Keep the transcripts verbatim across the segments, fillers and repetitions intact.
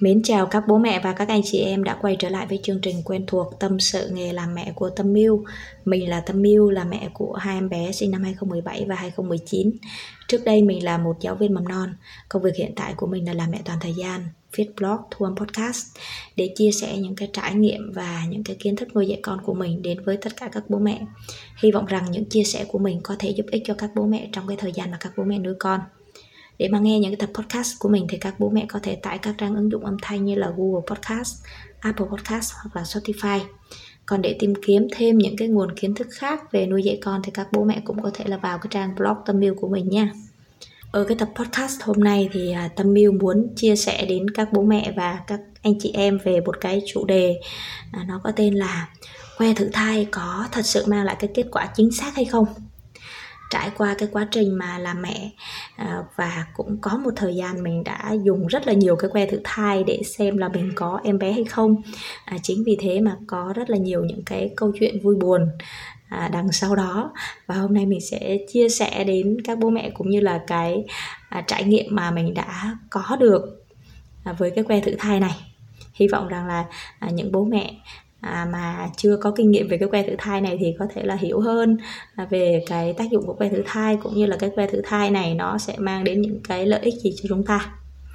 Mến chào các bố mẹ và các anh chị em đã quay trở lại với chương trình quen thuộc Tâm sự nghề làm mẹ của Tâm Miu. Mình là Tâm Miu, là mẹ của hai em bé sinh năm hai không một bảy và hai không một chín. Trước đây mình là một giáo viên mầm non. Công việc hiện tại của mình là làm mẹ toàn thời gian, viết blog, thu âm podcast để chia sẻ những cái trải nghiệm và những cái kiến thức nuôi dạy con của mình đến với tất cả các bố mẹ. Hy vọng rằng những chia sẻ của mình có thể giúp ích cho các bố mẹ trong cái thời gian mà các bố mẹ nuôi con. Để mà nghe những cái tập podcast của mình thì các bố mẹ có thể tải các trang ứng dụng âm thanh như là Google Podcast, Apple Podcast hoặc là Spotify. Còn để tìm kiếm thêm những cái nguồn kiến thức khác về nuôi dạy con thì các bố mẹ cũng có thể là vào cái trang blog Tâm Miu của mình nha. Ở cái tập podcast hôm nay thì Tâm Miu muốn chia sẻ đến các bố mẹ và các anh chị em về một cái chủ đề nó có tên là que thử thai có thật sự mang lại cái kết quả chính xác hay không? Trải qua cái quá trình mà làm mẹ à, và cũng có một thời gian mình đã dùng rất là nhiều cái que thử thai để xem là mình có em bé hay không. à, Chính vì thế mà có rất là nhiều những cái câu chuyện vui buồn à, đằng sau đó. Và hôm nay mình sẽ chia sẻ đến các bố mẹ cũng như là cái à, trải nghiệm mà mình đã có được à, với cái que thử thai này. Hy vọng rằng là à, những bố mẹ À, mà chưa có kinh nghiệm về cái que thử thai này thì có thể là hiểu hơn à, về cái tác dụng của que thử thai, cũng như là cái que thử thai này nó sẽ mang đến những cái lợi ích gì cho chúng ta.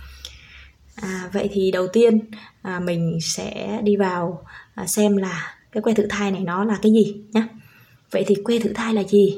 à, Vậy thì đầu tiên à, mình sẽ đi vào à, xem là cái que thử thai này nó là cái gì nhé. Vậy thì que thử thai là gì?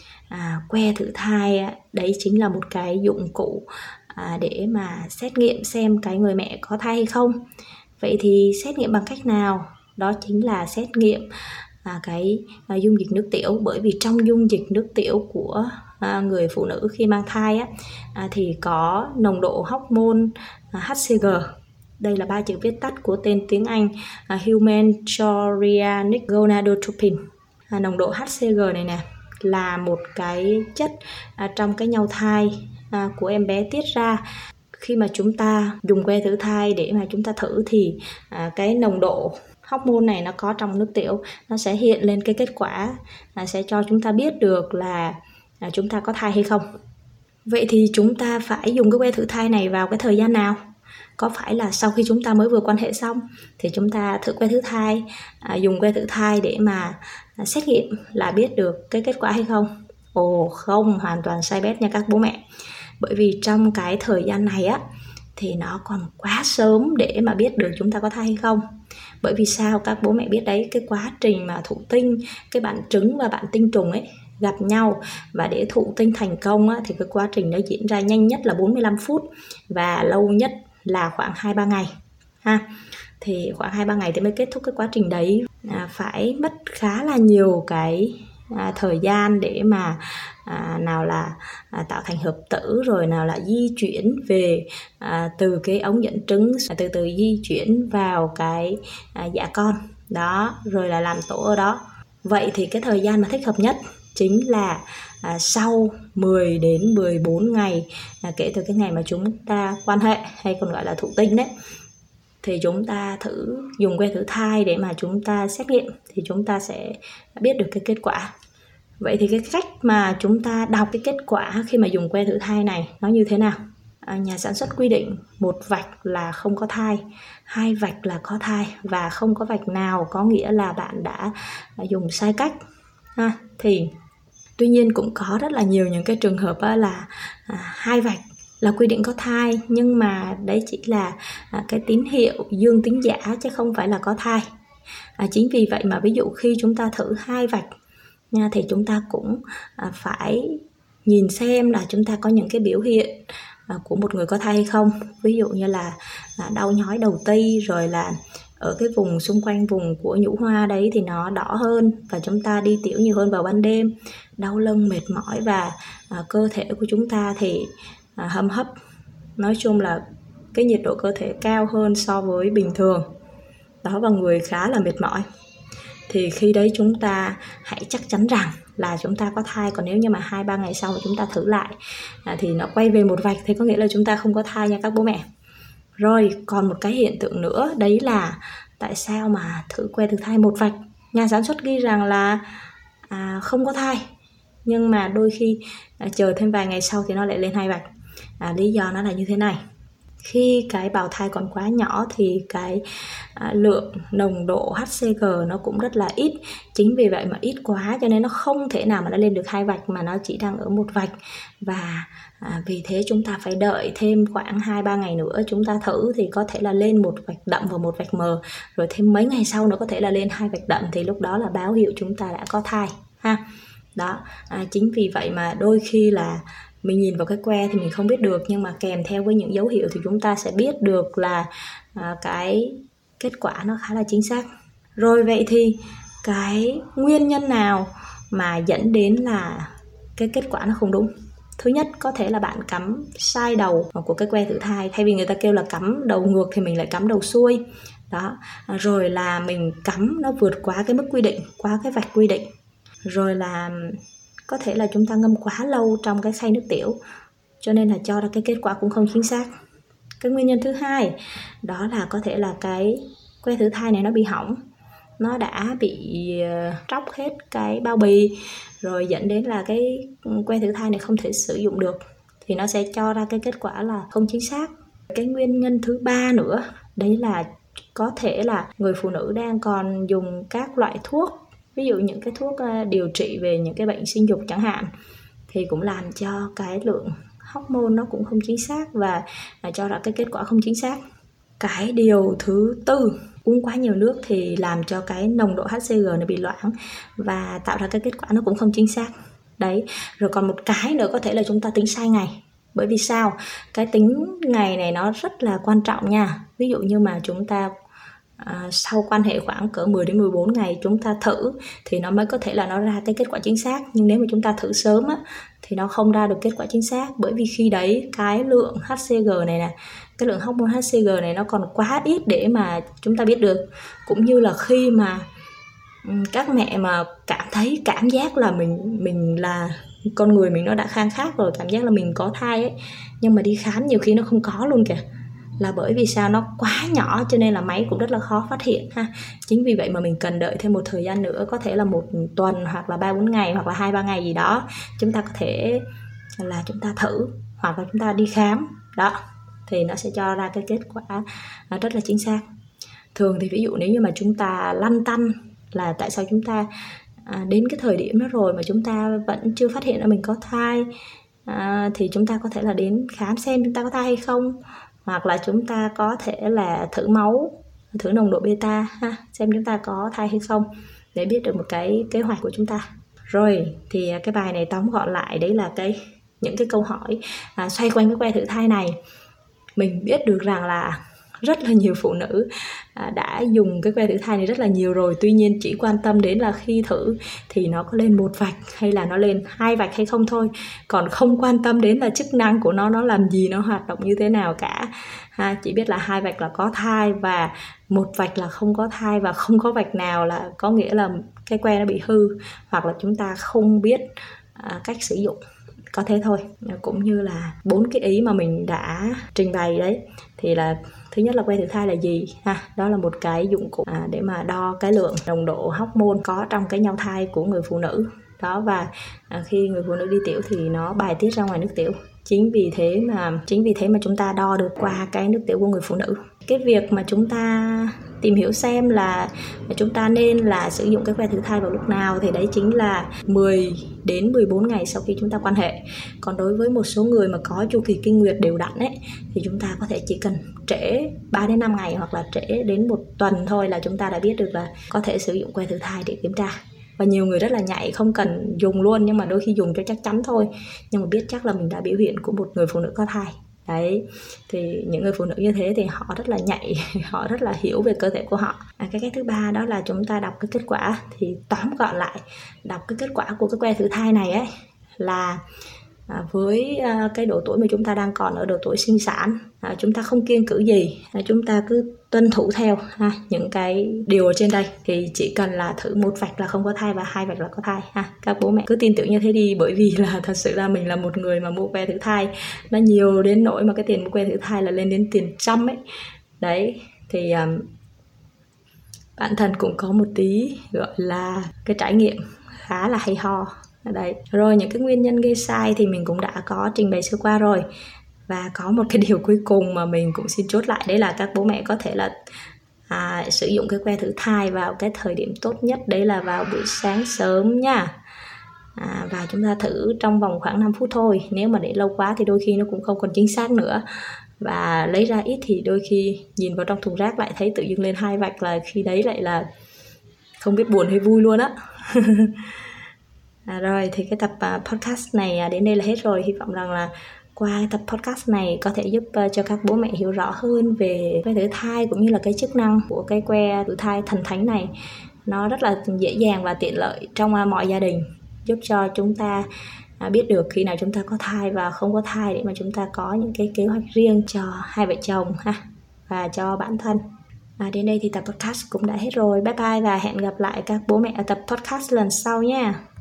À, que thử thai đấy chính là một cái dụng cụ à, để mà xét nghiệm xem cái người mẹ có thai hay không. Vậy thì xét nghiệm bằng cách nào? Đó chính là xét nghiệm à, cái à, dung dịch nước tiểu. Bởi vì trong dung dịch nước tiểu của à, người phụ nữ khi mang thai á, à, thì có nồng độ hormone à, hát xê giê. Đây là ba chữ viết tắt của tên tiếng Anh à, Human Chorionic Gonadotropin. à, Nồng độ hát xê giê này nè là một cái chất à, trong cái nhau thai à, của em bé tiết ra. Khi mà chúng ta dùng que thử thai để mà chúng ta thử thì à, cái nồng độ hormone này nó có trong nước tiểu, nó sẽ hiện lên cái kết quả à, sẽ cho chúng ta biết được là à, chúng ta có thai hay không. Vậy thì chúng ta phải dùng cái que thử thai này vào cái thời gian nào? Có phải là sau khi chúng ta mới vừa quan hệ xong thì chúng ta thử que thử thai, à, dùng que thử thai để mà à, xét nghiệm là biết được cái kết quả hay không? Ồ không, hoàn toàn sai bét nha các bố mẹ. Bởi vì trong cái thời gian này á thì nó còn quá sớm để mà biết được chúng ta có thai hay không. Bởi vì sao các bố mẹ biết đấy, cái quá trình mà thụ tinh, cái bạn trứng và bạn tinh trùng ấy gặp nhau và để thụ tinh thành công á, thì cái quá trình nó diễn ra nhanh nhất là bốn mươi lăm phút và lâu nhất là khoảng hai ba ngày ha. Thì khoảng hai ba ngày thì mới kết thúc cái quá trình đấy. à, Phải mất khá là nhiều cái à, thời gian để mà à, nào là à, tạo thành hợp tử, rồi nào là di chuyển về à, từ cái ống dẫn trứng, à, từ từ di chuyển vào cái à, dạ con đó, rồi là làm tổ ở đó. Vậy thì cái thời gian mà thích hợp nhất chính là à, sau mười đến mười bốn ngày à, kể từ cái ngày mà chúng ta quan hệ, hay còn gọi là thụ tinh đấy, thì chúng ta thử dùng que thử thai để mà chúng ta xét nghiệm thì chúng ta sẽ biết được cái kết quả. Vậy thì cái cách mà chúng ta đọc cái kết quả khi mà dùng que thử thai này nó như thế nào? À, nhà sản xuất quy định một vạch là không có thai, hai vạch là có thai, và không có vạch nào có nghĩa là bạn đã dùng sai cách. À, thì tuy nhiên cũng có rất là nhiều những cái trường hợp là à, hai vạch là quy định có thai, nhưng mà đấy chỉ là à, cái tín hiệu dương tính giả chứ không phải là có thai. À, chính vì vậy mà ví dụ khi chúng ta thử hai vạch nha, thì chúng ta cũng à, phải nhìn xem là chúng ta có những cái biểu hiện à, của một người có thai hay không. Ví dụ như là à, đau nhói đầu ti, rồi là ở cái vùng xung quanh vùng của nhũ hoa đấy thì nó đỏ hơn và chúng ta đi tiểu nhiều hơn vào ban đêm, đau lưng, mệt mỏi, và à, cơ thể của chúng ta thì à, hâm hấp, nói chung là cái nhiệt độ cơ thể cao hơn so với bình thường đó, và người khá là mệt mỏi. Thì khi đấy chúng ta hãy chắc chắn rằng là chúng ta có thai. Còn nếu như mà hai ba ngày sau chúng ta thử lại à, thì nó quay về một vạch thì có nghĩa là chúng ta không có thai nha các bố mẹ. Rồi còn một cái hiện tượng nữa, đấy là tại sao mà thử que thử thai một vạch, nhà sản xuất ghi rằng là à, không có thai, nhưng mà đôi khi à, chờ thêm vài ngày sau thì nó lại lên hai vạch. à, Lý do nó là như thế này. Khi cái bào thai còn quá nhỏ thì cái à, lượng nồng độ hát xê giê nó cũng rất là ít. Chính vì vậy mà ít quá cho nên nó không thể nào mà nó lên được hai vạch, mà nó chỉ đang ở một vạch. Và à, vì thế chúng ta phải đợi thêm khoảng hai ba ngày nữa chúng ta thử, thì có thể là lên một vạch đậm và một vạch mờ. Rồi thêm mấy ngày sau nữa có thể là lên hai vạch đậm, thì lúc đó là báo hiệu chúng ta đã có thai ha. Đó, à, chính vì vậy mà đôi khi là mình nhìn vào cái que thì mình không biết được, nhưng mà kèm theo với những dấu hiệu thì chúng ta sẽ biết được là à, cái kết quả nó khá là chính xác. Rồi vậy thì cái nguyên nhân nào mà dẫn đến là cái kết quả nó không đúng? Thứ nhất, có thể là bạn cắm sai đầu của cái que thử thai. Thay vì người ta kêu là cắm đầu ngược thì mình lại cắm đầu xuôi. Đó, rồi là mình cắm nó vượt quá cái mức quy định, quá cái vạch quy định. Rồi là có thể là chúng ta ngâm quá lâu trong cái khay nước tiểu, cho nên là cho ra cái kết quả cũng không chính xác. Cái nguyên nhân thứ hai đó là có thể là cái que thử thai này nó bị hỏng, nó đã bị tróc hết cái bao bì, rồi dẫn đến là cái que thử thai này không thể sử dụng được, thì nó sẽ cho ra cái kết quả là không chính xác. Cái nguyên nhân thứ ba nữa đấy là có thể là người phụ nữ đang còn dùng các loại thuốc, ví dụ những cái thuốc điều trị về những cái bệnh sinh dục chẳng hạn, thì cũng làm cho cái lượng hormone nó cũng không chính xác và cho ra cái kết quả không chính xác. Cái điều thứ tư, uống quá nhiều nước thì làm cho cái nồng độ hát xê giê nó bị loãng và tạo ra cái kết quả nó cũng không chính xác. Đấy, rồi còn một cái nữa có thể là chúng ta tính sai ngày. Bởi vì sao? Cái tính ngày này nó rất là quan trọng nha. Ví dụ như mà chúng ta À, sau quan hệ khoảng cỡ mười đến mười bốn ngày chúng ta thử thì nó mới có thể là nó ra cái kết quả chính xác. Nhưng nếu mà chúng ta thử sớm á, thì nó không ra được kết quả chính xác. Bởi vì khi đấy cái lượng hát xê giê này nè, cái lượng hormone hát xê giê này nó còn quá ít để mà chúng ta biết được. Cũng như là khi mà các mẹ mà cảm thấy cảm giác là mình mình là con người mình nó đã khang khác rồi, cảm giác là mình có thai ấy, nhưng mà đi khám nhiều khi nó không có luôn kìa. Là bởi vì sao? Nó quá nhỏ cho nên là máy cũng rất là khó phát hiện ha. Chính vì vậy mà mình cần đợi thêm một thời gian nữa, có thể là một tuần hoặc là ba bốn ngày hoặc là hai ba ngày gì đó, chúng ta có thể là chúng ta thử hoặc là chúng ta đi khám. Đó, thì nó sẽ cho ra cái kết quả rất là chính xác. Thường thì ví dụ nếu như mà chúng ta lăn tăn là tại sao chúng ta à, đến cái thời điểm đó rồi mà chúng ta vẫn chưa phát hiện ra mình có thai, à, thì chúng ta có thể là đến khám xem chúng ta có thai hay không, hoặc là chúng ta có thể là thử máu, thử nồng độ beta ha, xem chúng ta có thai hay không, để biết được một cái kế hoạch của chúng ta. Rồi thì cái bài này tóm gọn lại đấy là cái những cái câu hỏi à, xoay quanh cái que thử thai này. Mình biết được rằng là rất là nhiều phụ nữ à, đã dùng cái que thử thai này rất là nhiều rồi, tuy nhiên chỉ quan tâm đến là khi thử thì nó có lên một vạch hay là nó lên hai vạch hay không thôi, còn không quan tâm đến là chức năng của nó nó làm gì, nó hoạt động như thế nào cả ha. Chỉ biết là hai vạch là có thai và một vạch là không có thai, và không có vạch nào là có nghĩa là cái que nó bị hư hoặc là chúng ta không biết à, cách sử dụng. Có thế thôi. Cũng như là bốn cái ý mà mình đã trình bày đấy, thì là thứ nhất là que thử thai là gì ha, đó là một cái dụng cụ à, để mà đo cái lượng nồng độ hormone có trong cái nhau thai của người phụ nữ đó, và à, khi người phụ nữ đi tiểu thì nó bài tiết ra ngoài nước tiểu. Chính vì thế mà chính vì thế mà chúng ta đo được qua cái nước tiểu của người phụ nữ. Cái việc mà chúng ta tìm hiểu xem là chúng ta nên là sử dụng cái que thử thai vào lúc nào thì đấy chính là mười đến mười bốn ngày sau khi chúng ta quan hệ. Còn đối với một số người mà có chu kỳ kinh nguyệt đều đặn ấy, thì chúng ta có thể chỉ cần trễ ba đến năm ngày hoặc là trễ đến một tuần thôi là chúng ta đã biết được là có thể sử dụng que thử thai để kiểm tra. Và nhiều người rất là nhạy, không cần dùng luôn, nhưng mà đôi khi dùng cho chắc chắn thôi, nhưng mà biết chắc là mình đã biểu hiện của một người phụ nữ có thai. Đấy, thì những người phụ nữ như thế thì họ rất là nhạy, họ rất là hiểu về cơ thể của họ. À, cái cách thứ ba đó là chúng ta đọc cái kết quả. Thì tóm gọn lại, đọc cái kết quả của cái que thử thai này ấy là à, với à, cái độ tuổi mà chúng ta đang còn ở độ tuổi sinh sản, à, chúng ta không kiêng cữ gì, à, chúng ta cứ tuân thủ theo ha, những cái điều ở trên đây, thì chỉ cần là thử một vạch là không có thai và hai vạch là có thai ha. Các bố mẹ cứ tin tưởng như thế đi, bởi vì là thật sự là mình là một người mà mua que thử thai nó nhiều đến nỗi mà cái tiền mua que thử thai là lên đến tiền trăm ấy. Đấy, thì um, bản thân cũng có một tí gọi là cái trải nghiệm khá là hay ho. Đấy. Rồi những cái nguyên nhân gây sai thì mình cũng đã có trình bày sơ qua rồi. Và có một cái điều cuối cùng mà mình cũng xin chốt lại, đấy là các bố mẹ có thể là à, sử dụng cái que thử thai vào cái thời điểm tốt nhất, đấy là vào buổi sáng sớm nha. À, và chúng ta thử trong vòng khoảng năm phút thôi. Nếu mà để lâu quá thì đôi khi nó cũng không còn chính xác nữa. Và lấy ra ít thì đôi khi nhìn vào trong thùng rác lại thấy tự dưng lên hai vạch, là khi đấy lại là không biết buồn hay vui luôn á. À, rồi thì cái tập uh, podcast này đến đây là hết rồi. Hy vọng rằng là qua tập podcast này có thể giúp uh, cho các bố mẹ hiểu rõ hơn về que thử thai cũng như là cái chức năng của cái que thử thai thần thánh này. Nó rất là dễ dàng và tiện lợi trong uh, mọi gia đình, giúp cho chúng ta uh, biết được khi nào chúng ta có thai và không có thai, để mà chúng ta có những cái kế hoạch riêng cho hai vợ chồng ha, và cho bản thân. À, đến đây thì tập podcast cũng đã hết rồi. Bye bye và hẹn gặp lại các bố mẹ ở tập podcast lần sau nha.